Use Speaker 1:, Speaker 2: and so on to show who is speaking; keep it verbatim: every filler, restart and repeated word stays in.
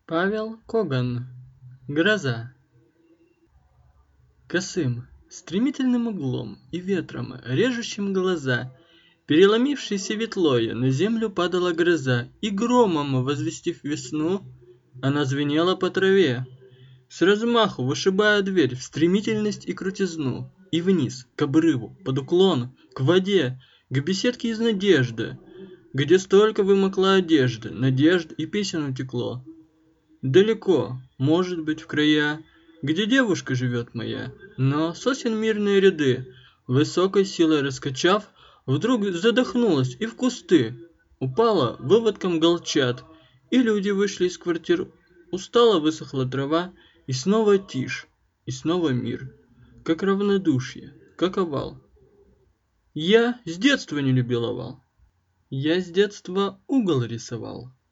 Speaker 1: Павел Коган. Гроза. Косым, стремительным углом и ветром, режущим глаза, переломившейся ветлою, на землю падала гроза, и громом, возвестив весну, она звенела по траве, с размаху вышибая дверь в стремительность и крутизну, и вниз, к обрыву, под уклон, к воде, к беседке из надежды, где столько вымокла одежды, надежд и песен утекло. Далеко, может быть, в края, где девушка живет моя, но сосен мирные ряды, высокой силой раскачав, вдруг задохнулась и в кусты упала выводком голчат, и люди вышли из квартир, устало высохла трава, и снова тишь, и снова мир, как равнодушие, как овал. Я с детства не любил овал, я с детства угол рисовал.